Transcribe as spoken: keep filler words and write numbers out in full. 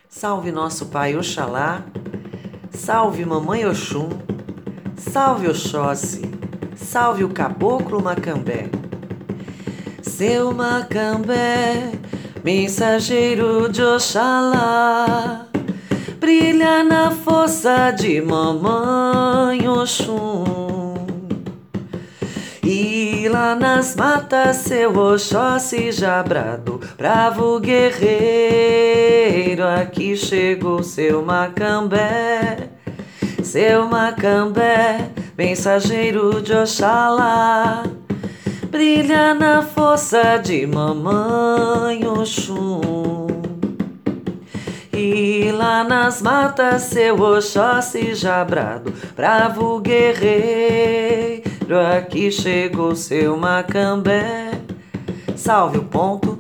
Salve nosso pai Oxalá, salve mamãe Oxum, salve Oxóssi, salve o caboclo Macambé. Seu Macambé, mensageiro de Oxalá, brilha na força de mamãe Oxum. E lá nas matas seu Oxóssi já bradou, bravo guerreiro, aqui chegou seu Macambé. Seu Macambé, mensageiro de Oxalá, brilha na força de mamãe Oxum. E lá nas matas seu Oxóssi já brado, bravo guerreiro, aqui chegou seu Macambé. Salve o ponto,